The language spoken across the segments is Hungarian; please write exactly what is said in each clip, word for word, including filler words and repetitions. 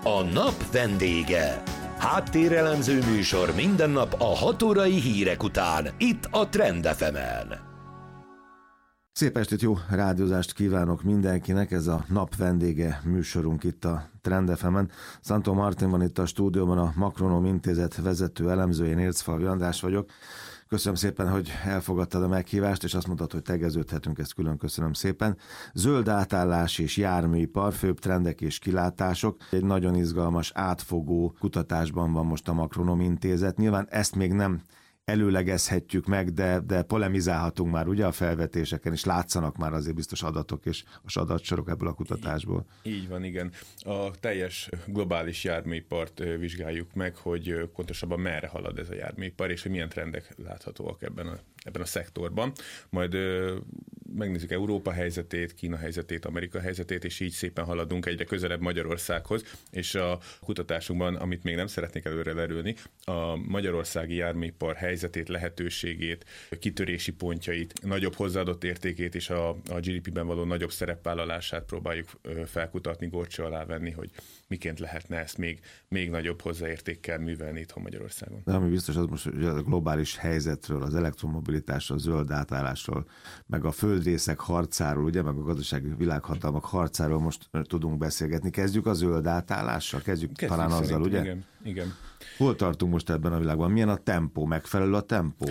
A nap vendége. Háttérelemző műsor minden nap a hat órai hírek után, itt a Trend ef emen. Szép estét, jó rádiózást kívánok mindenkinek, ez a nap vendége műsorunk itt a Trend ef emen. Szantó Martin van itt a stúdióban, a Makronom Intézet vezető elemzője, én Ércfalvi András vagyok. Köszönöm szépen, hogy elfogadtad a meghívást, és azt mondtad, hogy tegeződhetünk, ezt külön köszönöm szépen. Zöld átállás és járműipar, főbb trendek és kilátások. Egy nagyon izgalmas, átfogó kutatásban van most a Makronom Intézet. Nyilván ezt még nem előlegezhetjük meg, de, de polemizálhatunk már ugye a felvetéseken, és látszanak már azért biztos adatok és az adatsorok ebből a kutatásból. Így, így van, igen. A teljes globális járműipart vizsgáljuk meg, hogy pontosabban merre halad ez a járműipar, és hogy milyen trendek láthatóak ebben a, ebben a szektorban. Majd ö, megnézzük Európa helyzetét, Kína helyzetét, Amerika helyzetét, és így szépen haladunk egyre közelebb Magyarországhoz, és a kutatásunkban, amit még nem szeretnék előre lerülni, a magyarországi járműipar helyzetét, helyzetét, lehetőségét, kitörési pontjait, nagyobb hozzáadott értékét és a, a gé dé pében való nagyobb szerepvállalását próbáljuk felkutatni, górcső alá venni, hogy miként lehetne ezt még, még nagyobb hozzáértékkel művelni itthon Magyarországon. De ami biztos, az most hogy a globális helyzetről, az elektromobilitásról, a zöld átállásról, meg a földrészek harcáról, ugye, meg a gazdasági világhatalmak harcáról most tudunk beszélgetni. Kezdjük a zöld átállással, kezdjük, kezdjük talán azzal, ugye? Igen, igen. Hol tartunk most ebben a világban? Milyen a tempó? Megfelelő a tempó?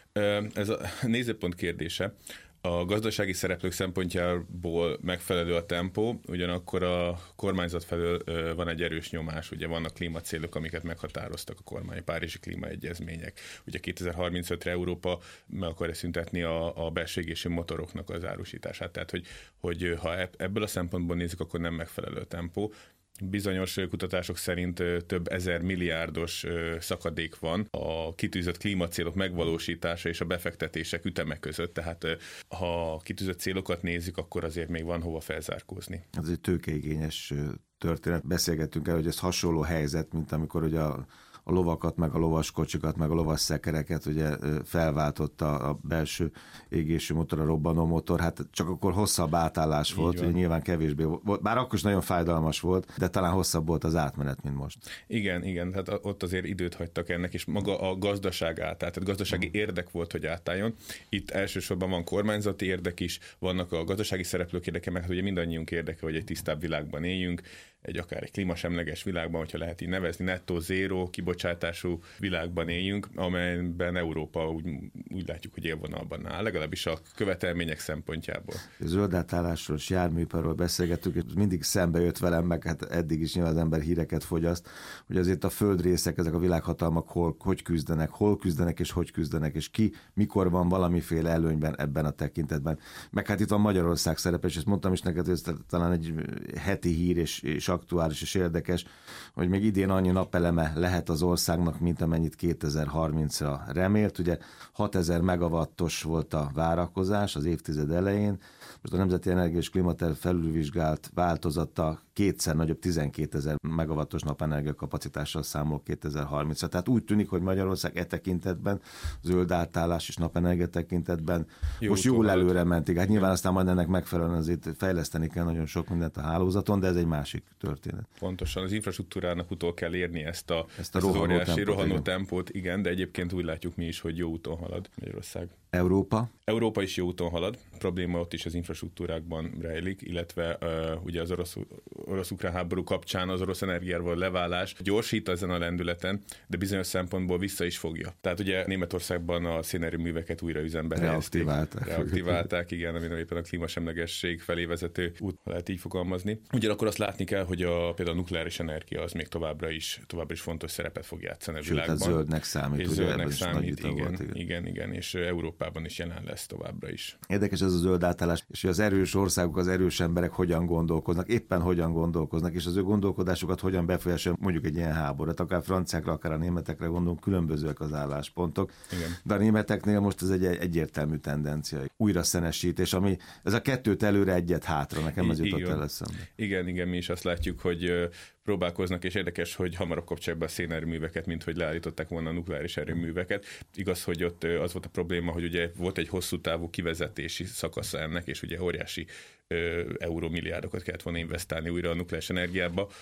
Ez a nézőpont kérdése. A gazdasági szereplők szempontjából megfelelő a tempó, ugyanakkor a kormányzat felől van egy erős nyomás, ugye vannak klímacélok, amiket meghatároztak a kormány, párizsi klímaegyezmények. Ugye kétezer-harmincötre Európa meg akarja szüntetni a, a belső égésű motoroknak az árusítását. Tehát, hogy, hogy ha ebből a szempontból nézzük, akkor nem megfelelő a tempó. Bizonyos kutatások szerint több ezer milliárdos szakadék van a kitűzött klímacélok megvalósítása és a befektetések üteme között, tehát ha kitűzött célokat nézzük, akkor azért még van hova felzárkózni. Ez egy tőkeigényes történet. Beszélgettünk el, hogy ez hasonló helyzet, mint amikor ugye a a lovakat, meg a lovaskocsikat, meg a lovasszekereket ugye felváltotta a belső égésű motor, a robbanó motor, hát csak akkor hosszabb átállás volt, ugye nyilván kevésbé volt, bár akkor is nagyon fájdalmas volt, de talán hosszabb volt az átmenet, mint most. Igen, igen, tehát ott azért időt hagytak ennek, és maga a gazdaság átállt, tehát gazdasági érdek volt, hogy átálljon. Itt elsősorban van kormányzati érdek is, vannak a gazdasági szereplők érdeke, mert hát ugye mindannyiunk érdeke, hogy egy tisztább világban éljünk, egy akár egy klímasemleges világban, hogyha lehet így nevezni, nettó zéró kibocsátású világban éljünk, amelyben Európa úgy, úgy látjuk, hogy élvonalban áll, legalábbis a követelmények szempontjából. A zöld átállásról és járműiparról beszélgettük, és mindig szembe jött velem, meg hát eddig is nyilván az ember híreket fogyaszt, hogy azért a földrészek, ezek a világhatalmak hol, hogy küzdenek, hol küzdenek és hogy küzdenek, és ki, mikor van valamiféle előnyben ebben a tekintetben. Meg hát itt van Magyarország szerepe, és ezt mondtam is neked, hogy ez talán egy heti hír és, és aktuális és érdekes, hogy még idén annyi napeleme lehet az országnak, mint amennyit kétezer-harmincra remélt. Ugye hatezer megawattos volt a várakozás az évtized elején, most a Nemzeti Energia és Klímaterv felülvizsgált változata kétszer nagyobb, tizenkétezer megawattos napenergia kapacitással számol kétezer-harmincra. Tehát úgy tűnik, hogy Magyarország e tekintetben, zöld átállás és napenergia tekintetben jó most jól előre mentik. Hát nyilván aztán majd ennek megfelelően azért fejleszteni kell nagyon sok mindent a hálózaton, de ez egy másik történet. Pontosan, az infrastruktúrának utol kell érni ezt a, ezt a ezt rohanó az óriási tempót, rohanó igen. tempót, igen, de egyébként úgy látjuk mi is, hogy jó úton halad Magyarország. Európa? Európa is jó úton halad, probléma ott is az infrastruktúrákban rejlik, illetve uh, ugye az orosz, orosz-ukrán háború kapcsán az orosz energiával leválás gyorsít ezen a lendületen, de bizonyos szempontból vissza is fogja. Tehát ugye Németországban a szénerőműveket újra üzembe helyezték. Reaktiválták. Reaktiválták, igen, ami éppen a klímasemlegesség felé vezető út, lehet így fogalmazni. Ugyanakkor azt látni kell, hogy a, például a nukleáris energia az még továbbra is, továbbra is fontos szerepet fog játszani a Sőt, világban. Sőt, zöldnek számít. És ugye, zöldnek számít, igen, volt, igen. igen, igen, és Európában is jelen lesz továbbra is. Érdekes ez a zöld átállás, és hogy az erős országok, az erős emberek hogyan gondolkoznak, éppen hogyan gondolkoznak, és az ő gondolkodásukat hogyan befolyásolja mondjuk egy ilyen háborút, akár franciákra, akár a németekre gondolunk, különbözőek az álláspontok. Igen. De a németeknél most ez egy egyértelmű tendencia, újra szenesítés, ami ez a kettőt előre, egyet hátra, nekem ez jutott el eszembe. Igen, igen, mi is azt látjuk, hogy próbálkoznak, és érdekes, hogy hamarabb kapcsolják be a szénerőműveket, mint hogy leállították volna a nukleáris erőműveket. Igaz, hogy ott az volt a probléma, hogy ugye volt egy hosszú távú kivezetési szakasza ennek, és ugye óriási eurómilliárdokat kellett volna investálni újra a nukleáris energiába,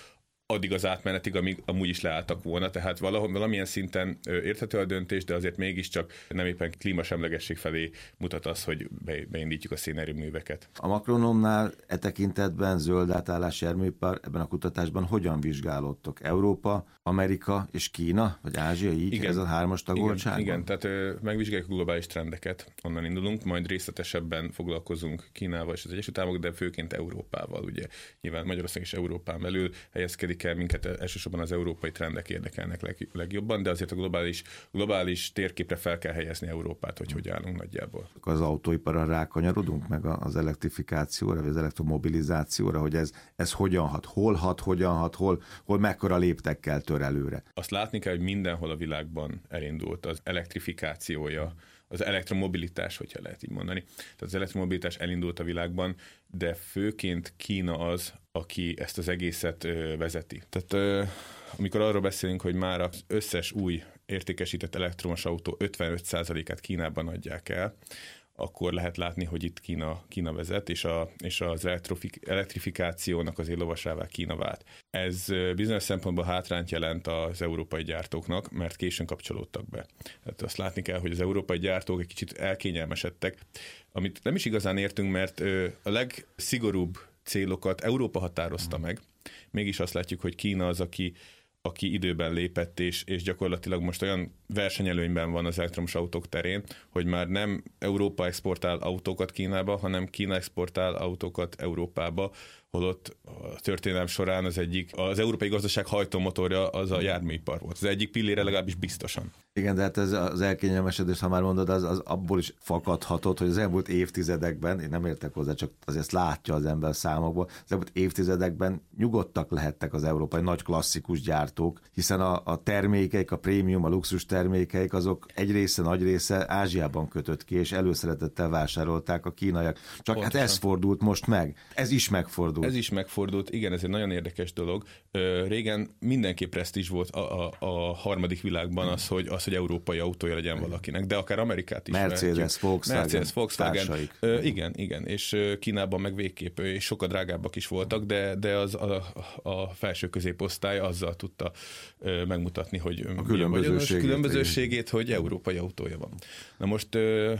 addig az átmenetig, amíg amúgy is leálltak volna, tehát valahol, valamilyen szinten érthető a döntés, de azért mégiscsak nem éppen klímasemlegesség felé mutat az, hogy beindítjuk a szénerőműveket. A Macronomnál e tekintetben zöld átállás járműipar ebben a kutatásban hogyan vizsgálódtok? Európa, Amerika és Kína, vagy Ázsia, így igen, ez a hármas tagoltságban? Igen, igen, tehát ö, megvizsgáljuk a globális trendeket, onnan indulunk, majd részletesebben foglalkozunk Kínával és az Egyesült Államok, de főként Európával, ugye nyilván Magyarország és Európán belül helyezkedik el, minket elsősorban az európai trendek érdekelnek leg, legjobban, de azért a globális, globális térképre fel kell helyezni Európát, hogy hogy állunk nagyjából. Az autóiparra rákanyarodunk meg az elektrifikációra, vagy az elektromobilizációra, hogy ez, ez hogyan hat, hol hat, hogyan hat, hol, hol mekkora léptekkel tör előre. Azt látni kell, hogy mindenhol a világban elindult az elektrifikációja, az elektromobilitás, hogyha lehet így mondani. Tehát az elektromobilitás elindult a világban, de főként Kína az, aki ezt az egészet ö, vezeti. Tehát ö, amikor arról beszélünk, hogy már az összes új értékesített elektromos autó ötvenöt százalékát Kínában adják el, akkor lehet látni, hogy itt Kína, Kína vezet, és, a, és az elektrifikációnak az éllovasává Kína vált. Ez bizonyos szempontból hátrányt jelent az európai gyártóknak, mert későn kapcsolódtak be. Tehát azt látni kell, hogy az európai gyártók egy kicsit elkényelmesedtek, amit nem is igazán értünk, mert a legszigorúbb célokat Európa határozta meg, mégis azt látjuk, hogy Kína az, aki aki időben lépett, és, és gyakorlatilag most olyan versenyelőnyben van az elektromos autók terén, hogy már nem Európa exportál autókat Kínába, hanem Kína exportál autókat Európába, holott a történelem során az egyik, az európai gazdaság hajtómotorja az a járműipar volt. Az egyik pillére legalábbis biztosan. Igen, de hát ez az elkényelmesedés, ha már mondod, az, az abból is fakadhatott, hogy az elmúlt évtizedekben, én nem értek hozzá, csak azért látja az ember számokból, az elmúlt évtizedekben nyugodtak lehettek az európai nagy klasszikus gyártók, hiszen a, a termékeik, a prémium, a luxus termékeik, azok egy része, nagy része Ázsiában kötött ki, és előszeretettel vásárolták a kínaiak. Csak pontosan. Hát ez fordult most meg. Ez is megfordult. Ez is megfordult, igen, ez egy nagyon érdekes dolog. Régen mindenképp presztízs volt a, a, a harmadik világban az, hogy, az, hogy európai autója legyen valakinek, de akár Amerikát is. Mercedes, Volkswagen, Mercedes, Volkswagen. Társaik. Igen, igen, és Kínában meg végképp, és sokkal drágábbak is voltak, de, de az a, a felső középosztály azzal tudta megmutatni, hogy a különbözőségét, különbözőségét hogy európai autója van. Na most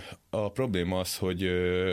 a probléma az, hogy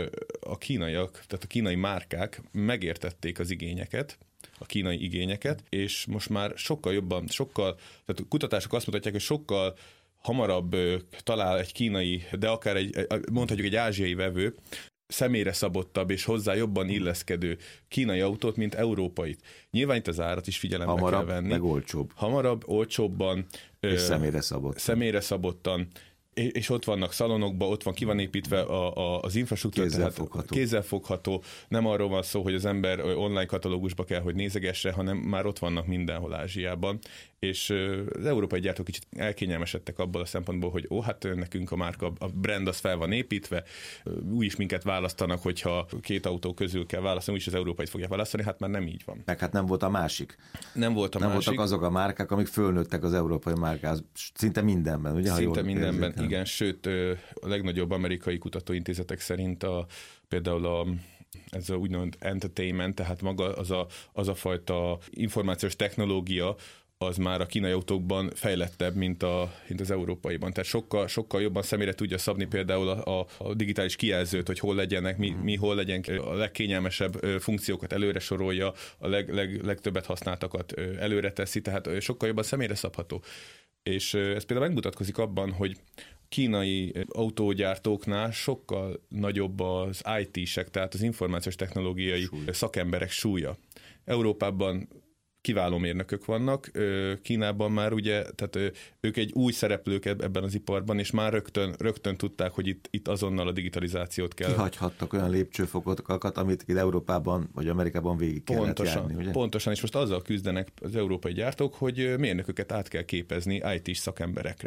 a kínaiak, tehát a kínai márkák megértették az igényeket, a kínai igényeket, és most már sokkal jobban, sokkal, tehát a kutatások azt mutatják, hogy sokkal hamarabb talál egy kínai, de akár egy, mondhatjuk egy ázsiai vevő, személyre szabottabb és hozzá jobban illeszkedő kínai autót, mint európait. Nyilván itt az árat is figyelembe hamarabb, kell venni. Meg olcsóbb. Hamarabb, olcsóbban. És ö, személyre szabottan. Személyre szabottan. És ott vannak szalonokban, ott van, ki van építve a, a, az infrastruktúra, kézzelfogható. kézzelfogható. Nem arról van szó, hogy az ember online katalógusba kell, hogy nézegesse, hanem már ott vannak mindenhol Ázsiában. És az európai gyártók kicsit elkényelmesedtek abból a szempontból, hogy ó, hát nekünk a márka, a brand az fel van építve, úgyis minket választanak, hogyha két autó közül kell választani, úgyis az európait fogják választani, hát már nem így van. Meg hát nem volt a másik. Nem volt a nem másik. voltak azok a márkák, amik fölnőttek az európai márkához. Szinte mindenben, ugye? Szinte mindenben, érzékel. Igen, sőt, a legnagyobb amerikai kutatóintézetek szerint a, például a ez a úgynevezett entertainment, tehát maga az a, az a fajta információs technológia, az már a kínai autókban fejlettebb, mint, a, mint az európaiban. Tehát sokkal, sokkal jobban személyre tudja szabni például a, a, a digitális kijelzőt, hogy hol legyenek, mi, mi hol legyen, a legkényelmesebb funkciókat előre sorolja, a leg, leg, legtöbbet használtakat előre teszi, tehát sokkal jobban személyre szabható. És ez például megmutatkozik abban, hogy kínai autógyártóknál sokkal nagyobb az í té-sek, tehát az információs technológiai Súly. szakemberek súlya. Európában kiváló mérnökök vannak, Kínában már ugye, tehát ők egy új szereplők ebben az iparban, és már rögtön, rögtön tudták, hogy itt, itt azonnal a digitalizációt kell. Kihagyhattak olyan lépcsőfokokat, amit itt Európában vagy Amerikában végig kellett pontosan, járni, ugye? Pontosan, és most azzal küzdenek az európai gyártók, hogy mérnököket át kell képezni í té-s szakemberekre.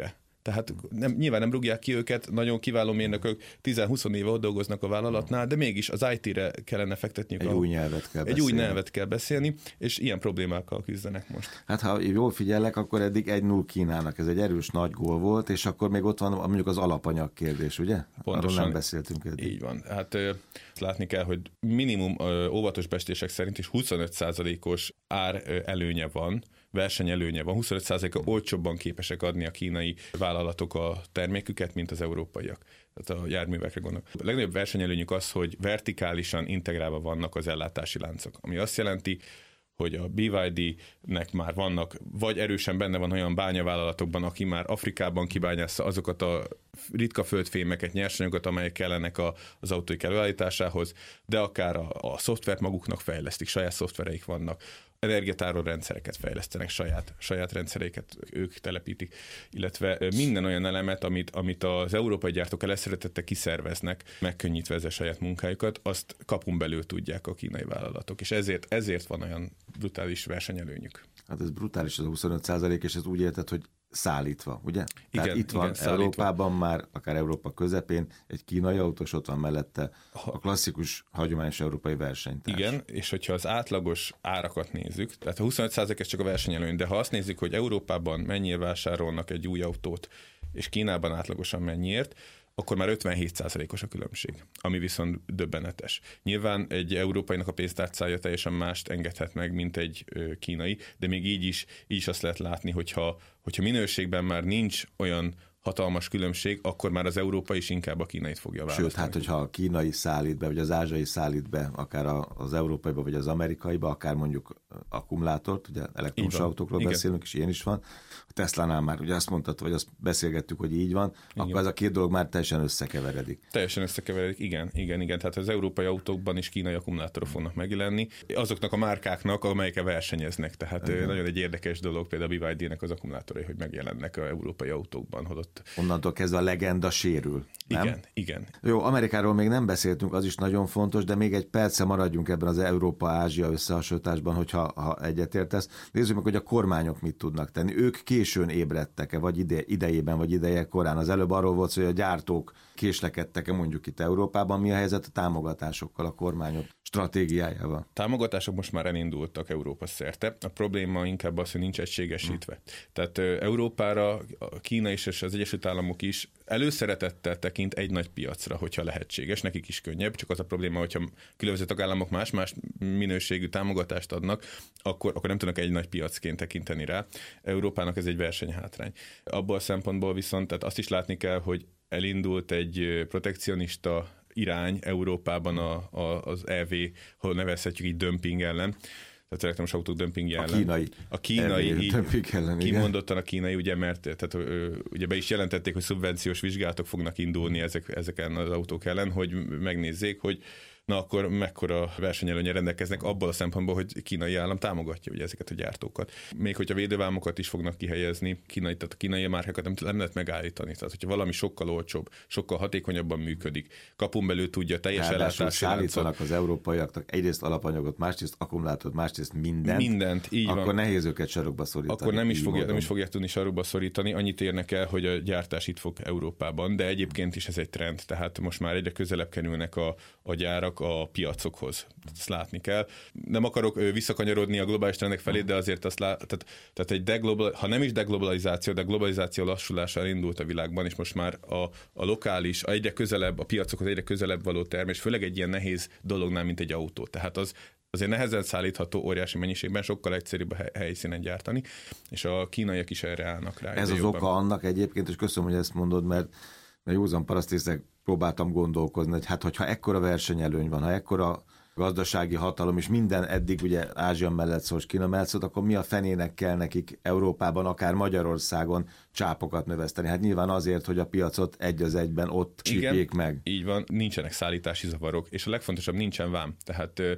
Tehát nem, nyilván nem rúgják ki őket, nagyon kiváló mérnökök, tíz-húsz éve ott dolgoznak a vállalatnál, de mégis az í té-re kellene fektetniük. Egy a, új nyelvet kell Egy beszélni. új nyelvet kell beszélni, és ilyen problémákkal küzdenek most. Hát ha jól figyellek, akkor eddig egy null Kínának, ez egy erős nagy gól volt, és akkor még ott van mondjuk az alapanyag kérdés, ugye? Pontosan. Arról nem beszéltünk eddig. Így van. Hát látni kell, hogy minimum óvatos becslések szerint is huszonöt százalékos ár előnye van, versenyelőnye van, huszonöt százaléka olcsóbban képesek adni a kínai vállalatok a terméküket, mint az európaiak. Tehát a járművekre gondolok. A legnagyobb versenyelőnyük az, hogy vertikálisan integrálva vannak az ellátási láncok, ami azt jelenti, hogy a bé vé dé-nek már vannak, vagy erősen benne van olyan bányavállalatokban, aki már Afrikában kibányásza azokat a ritka földfémeket, nyersanyagokat, amelyek kellenek a, az autóik előállításához, de akár a, a szoftvert maguknak fejlesztik, saját szoftvereik vannak, energiatároló rendszereket fejlesztenek, saját, saját rendszereiket ők telepítik, illetve minden olyan elemet, amit, amit az európai gyártók előszeretettel kiszerveznek, megkönnyítve ezzel saját munkájukat, azt kapun belül tudják a kínai vállalatok, és ezért, ezért van olyan brutális versenyelőnyük. Hát ez brutális az a huszonöt százalék, és ez úgy érted, hogy szállítva, ugye? Igen, Tehát itt van igen, Európában már, akár Európa közepén, egy kínai autós, ott van mellette a klasszikus, hagyományos európai versenytárs. Igen, és hogyha az átlagos árakat nézzük, tehát a huszonöt százalék ez csak a versenyelőny, de ha azt nézzük, hogy Európában mennyire vásárolnak egy új autót, és Kínában átlagosan mennyiért, akkor már ötvenhét százalékos a különbség, ami viszont döbbenetes. Nyilván egy európainak a pénztárcája teljesen mást engedhet meg, mint egy ö, kínai, de még így is, így is azt lehet látni, hogyha, hogyha minőségben már nincs olyan hatalmas különbség, akkor már az európai is inkább a kínait fogja választani. Sőt, hát hogyha a kínai szállít be, vagy az ázsiai szállít be, akár az európaiba, vagy az amerikaiba, akár mondjuk akkumulátort, ugye elektromos autókról igen. beszélünk, és ilyen is van. A Teslánál már ugye azt mondtad, vagy azt beszélgettük, hogy így van, igen. akkor ez a két dolog már teljesen összekeveredik. Teljesen összekeveredik, igen, igen, igen. Tehát az európai autókban is kínai akkumulátorok fognak megjelenni. Azoknak a márkáknak, amelyekkel versenyeznek. Tehát igen. nagyon egy érdekes dolog, például a bé vé dé-nek az akkumulátorai, hogy megjelennek az európai autókban, holott onnantól kezdve a legenda sérül. Nem? Igen, igen. Jó, Amerikáról még nem beszéltünk, az is nagyon fontos, de még egy perce maradjunk ebben az Európa-Ázsia összehasonlításban, hogyha ha egyetértesz. Nézzük meg, hogy a kormányok mit tudnak tenni. Ők későn ébredtek-e, vagy ide, idejében, vagy ideje korán. Az előbb arról volt, hogy a gyártók késlekedtek-e mondjuk itt Európában. Mi a helyzet a támogatásokkal, a kormányok stratégiájával? Támogatások most már elindultak Európa szerte. A probléma inkább az, hogy nincs egységesítve. Hmm. Tehát Európára a Kína és az Egyesült Államok is előszeretettel tekint egy nagy piacra, hogyha lehetséges, nekik is könnyebb, csak az a probléma, hogyha különböző tagállamok más-más minőségű támogatást adnak, akkor, akkor nem tudnak egy nagy piacként tekinteni rá. Európának ez egy versenyhátrány. Abból a szempontból viszont tehát azt is látni kell, hogy elindult egy protekcionista irány Európában a, a, az é vé, ha nevezhetjük így dömping ellen, tehát elektromos autók dömpingje ellen. A kínai. A kínai, így, ellen, kimondottan a kínai, ugye, mert tehát, ö, ugye be is jelentették, hogy szubvenciós vizsgálatok fognak indulni ezek, ezeken az autók ellen, hogy megnézzék, hogy na akkor mekkora versenyelőnye rendelkeznek abból a szempontból, hogy kínai állam támogatja ugye ezeket a gyártókat. Még hogyha védővámokat is fognak kihelyezni, kínai, tehát a kínai márkákat nem, nem lehet megállítani. Tehát, hogyha valami sokkal olcsóbb, sokkal hatékonyabban működik, kapun belül tudja teljes ellátási szállítanak az európaiaknak egyrészt alapanyagot, másrészt akkumulátort, másrészt mindent. Mindent, így akkor van. nehéz őket sarokba szorítani. Akkor nem is, fogja, nem is fogják tudni sarokba szorítani. Annyit érnek el, hogy a gyártás itt fog Európában, de egyébként is ez egy trend. Tehát most már egyre közelebb kerülnek a, a gyárak a piacokhoz. Ezt látni kell. Nem akarok visszakanyarodni a globális trendek felé, de azért azt lát, tehát, tehát egy deglobal, ha nem is deglobalizáció, de globalizáció lassulása elindult a világban, és most már a, a lokális, a egyre közelebb, a piacokhoz egyre közelebb való termés, főleg egy ilyen nehéz dolognál, mint egy autó. Tehát az azért nehezen szállítható óriási mennyiségben, sokkal egyszerűbb a helyszínen gyártani, és a kínaiak is erre állnak rá. Ez az jobban. Oka annak egyébként, és köszönöm, hogy ezt mondod, mert mert józan parasztészek próbáltam gondolkozni, hogy hát hogyha ekkora versenyelőny van, ha ekkora gazdasági hatalom, és minden eddig ugye Ázsia mellett szól, és Kína mellett szólt, akkor mi a fenének kell nekik Európában, akár Magyarországon csápokat növeszteni? Hát nyilván azért, hogy a piacot egy az egyben ott csípjék meg. Így van, nincsenek szállítási zavarok, és a legfontosabb, nincsen vám. Tehát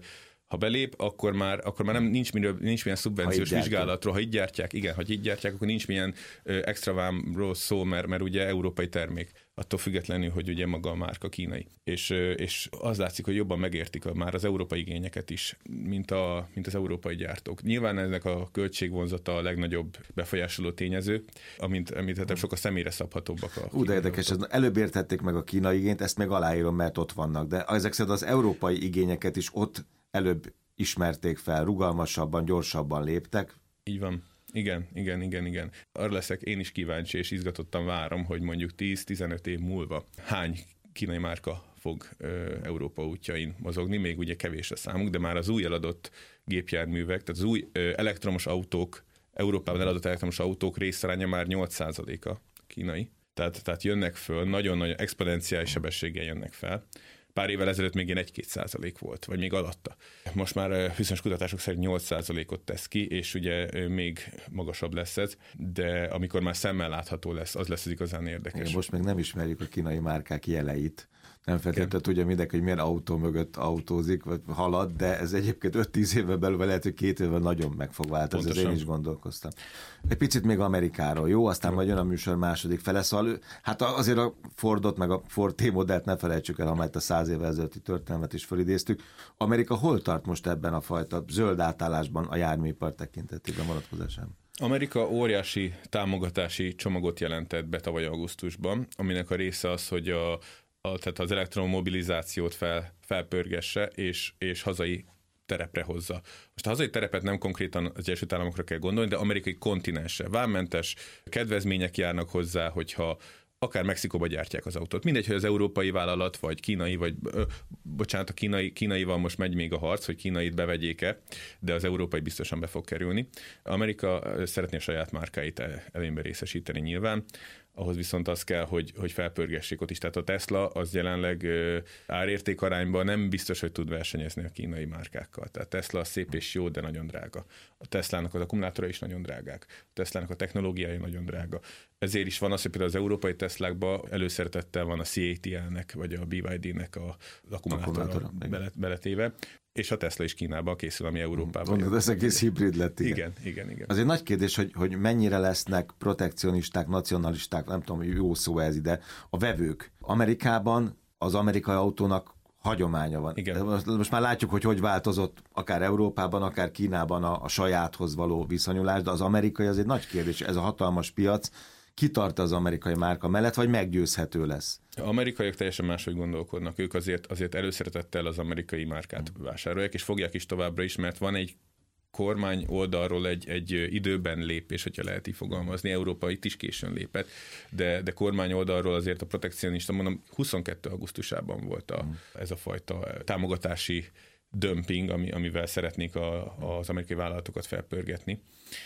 Ha belép, akkor már, akkor már nem, nincs, miről, nincs milyen szubvenciós ha vizsgálatról. Ha így gyártják, igen, ha így gyártják, akkor nincs milyen ö, extra vámról szó, mert, mert ugye európai termék, attól függetlenül, hogy ugye maga a márka kínai. És, ö, és az látszik, hogy jobban megértik a, már az európai igényeket is, mint, a, mint az európai gyártók. Nyilván ennek a költségvonzata a legnagyobb befolyásoló tényező, amint említettem, sokkal személyre szabhatóbbak a Ú, de érdekes, ez előbb értették meg a kínai igényt, ezt még aláírom, mert ott vannak, de ezek szerint az európai igényeket is ott előbb ismerték fel, rugalmasabban, gyorsabban léptek. Így van. Igen, igen, igen, igen. Arra leszek én is kíváncsi, és izgatottan várom, hogy mondjuk tíz-tizenöt év múlva hány kínai márka fog ö, Európa útjain mozogni, még ugye kevés a számuk, de már az új eladott gépjárművek, tehát az új ö, elektromos autók, Európában eladott elektromos autók részaránya már nyolc százaléka kínai. Tehát, tehát jönnek föl, nagyon-nagyon exponenciális sebességgel jönnek fel. Pár évvel ezelőtt még ilyen egy-két százalék volt, vagy még alatta. Most már bizonyos kutatások szerint nyolc százalékot tesz ki, és ugye még magasabb lesz ez, de amikor már szemmel látható lesz, az lesz az igazán érdekes. Igen, most még nem ismerjük a kínai márkák jeleit. Nem feltétlenül tudja mindenki, hogy milyen autó mögött autózik, vagy halad, de ez egyébként öt-tíz évvel belül, lehet, hogy két évvel nagyon meg fog változni, ez én is gondolkoztam. Egy picit még Amerikáról, jó? Aztán majd jön a műsor második fele, szóval hát azért a Fordot, meg a Ford T-modellt ne felejtsük el, amelyet a száz évvel ezelőtti történelmet is felidéztük. Amerika hol tart most ebben a fajta zöld átállásban a járműipar tekintetében vonatkozásában? Amerika óriási támogatási csomagot jelentett be tavaly augusztusban, aminek a része az, hogy a, a, tehát az elektromobilizációt fel, felpörgesse, és, és hazai terepre hozza. Most a hazai terepet nem konkrétan az Egyesült Államokra kell gondolni, de amerikai kontinensre. Vámmentes kedvezmények járnak hozzá, hogyha akár Mexikóba gyártják az autót. Mindegy, hogy az európai vállalat, vagy kínai, vagy ö, bocsánat, a kínai, kínaival most megy még a harc, hogy kínait bevegyék-e, de az európai biztosan be fog kerülni. Amerika szeretné a saját márkáit előnyben részesíteni nyilván, ahhoz viszont az kell, hogy, hogy felpörgessék ott is. Tehát a Tesla az jelenleg ö, árérték arányban nem biztos, hogy tud versenyezni a kínai márkákkal. Tehát Tesla szép és jó, de nagyon drága. A Teslának az akkumulátora is nagyon drágák. A Teslának a technológiája nagyon drága. Ezért is van az, hogy például az európai Teslákban előszeretettel van a cé á té el-nek, vagy a bé ipszilon dé-nek az akkumulátora bele, beletéve. És a Tesla is Kínában készül, ami Európában. Mondod, ez egész hibrid lett, igen. Igen, igen, igen. Azért nagy kérdés, hogy, hogy mennyire lesznek protekcionisták, nacionalisták, nem tudom, hogy jó szó ez ide, a vevők. Amerikában az amerikai autónak hagyománya van. Igen. Most, most már látjuk, hogy hogy változott akár Európában, akár Kínában a, a sajáthoz való viszonyulás, de az amerikai az egy nagy kérdés. Ez a hatalmas piac, kitart az amerikai márka mellett, vagy meggyőzhető lesz? Az amerikaiak teljesen máshogy gondolkodnak. Ők azért, azért előszeretettel az amerikai márkát vásárolják, és fogják is továbbra is, mert van egy kormány oldalról egy, egy időben lépés, hogyha lehet így fogalmazni. Európa itt is későn lépett, de, de kormány oldalról azért a protekcionista, mondom, huszonkettő augusztusában volt a, ez a fajta támogatási dömping, ami, amivel szeretnék a, az amerikai vállalatokat felpörgetni.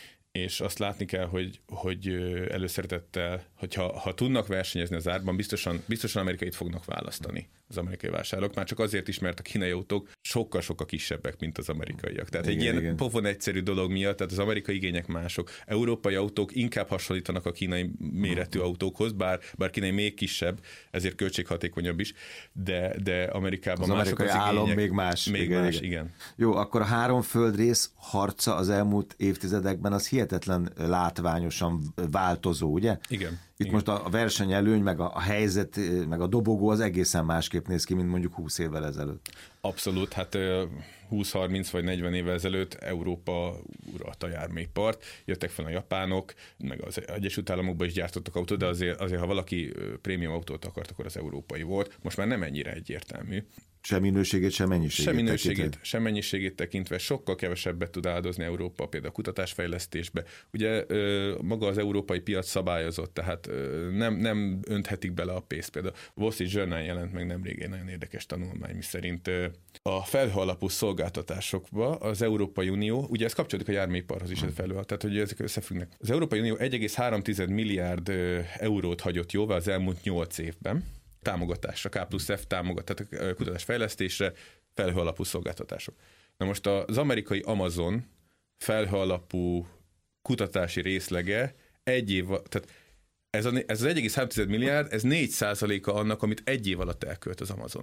És azt látni kell, hogy, hogy előszeretettel, hogyha ha tudnak versenyezni az árban, biztosan, biztosan amerikait fognak választani az amerikai vásárlók, már csak azért is, mert a kínai autók sokkal-sokkal kisebbek, mint az amerikaiak. Tehát igen, egy ilyen igen. pofon egyszerű dolog miatt, tehát az amerikai igények mások. Európai autók inkább hasonlítanak a kínai méretű uh-huh. autókhoz, bár, bár kínai még kisebb, ezért költséghatékonyabb is, de, de Amerikában az mások az igények. Az amerikai állam még más. Még igen, más, igen. igen. Jó, akkor a három földrész harca az elmúlt évtizedekben az hihetetlen látványosan változó, ugye? Igen. Itt igen. most a versenyelőny, meg a, a helyzet, meg a dobogó az egészen másképp néz ki, mint mondjuk húsz évvel ezelőtt. Abszolút, hát húsz-harminc vagy negyven évvel ezelőtt Európa uralta a járműipart, jöttek fel a japánok, meg az Egyesült Államokban is gyártottak autót, de azért, azért ha valaki prémium autót akart, akkor az európai volt. Most már nem ennyire egyértelmű. Sem minőségét, sem mennyiségét sem minőségét, tekintve. sem mennyiségét tekintve sokkal kevesebbet tud áldozni Európa, például a kutatásfejlesztésbe. Ugye maga az európai piac szabályozott, tehát nem, nem önthetik bele a pénzt. Például a Wall Street Journal jelent meg nemrég egy nagyon érdekes tanulmány, miszerint a felhő alapú szolgáltatásokba az Európai Unió, ugye ez kapcsolódik a járműiparhoz is, ez felhő, tehát hogy ezek összefüggnek. Az Európai Unió egy egész három milliárd eurót hagyott jóvá az elmúlt nyolc évben, támogatásra, K plusz F támogat, tehát kutatásfejlesztésre, felhő alapú szolgáltatások. Na most az amerikai Amazon felhő alapú kutatási részlege egy év, tehát ez, a, ez az egy egész három milliárd, ez négy százaléka annak, amit egy év alatt elkölt az Amazon.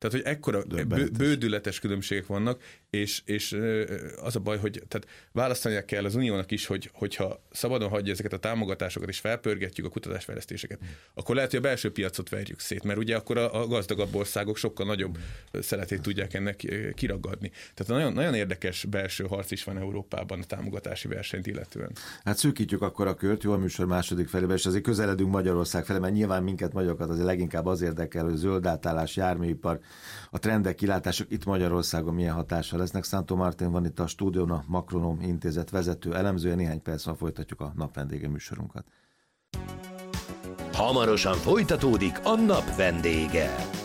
Tehát, hogy ekkora bő, bődületes különbségek vannak, és, és az a baj, hogy tehát választania kell az uniónak is, hogy, hogyha szabadon hagyja ezeket a támogatásokat, és felpörgetjük a kutatásfejlesztéseket, mm. akkor lehet, hogy a belső piacot verjük szét, mert ugye akkor a, a gazdagabb országok sokkal nagyobb mm. szeletét tudják ennek kiragadni. Tehát nagyon, nagyon érdekes belső harc is van Európában a támogatási versenyt illetően. Hát szűkítjük akkor a kört, jó, a műsor második felébe, és azért közeledünk Magyarország felé, mert nyilván minket magyarokat azért leginkább az érdekel, hogy zöld átállás, járműipar, a trendek, kilátások itt Magyarországon milyen hatással lesznek. Szántó Martin van itt a stúdión, a Makronom Intézet vezető elemzője. Néhány percben folytatjuk a nap vendége műsorunkat. Hamarosan folytatódik a nap vendége.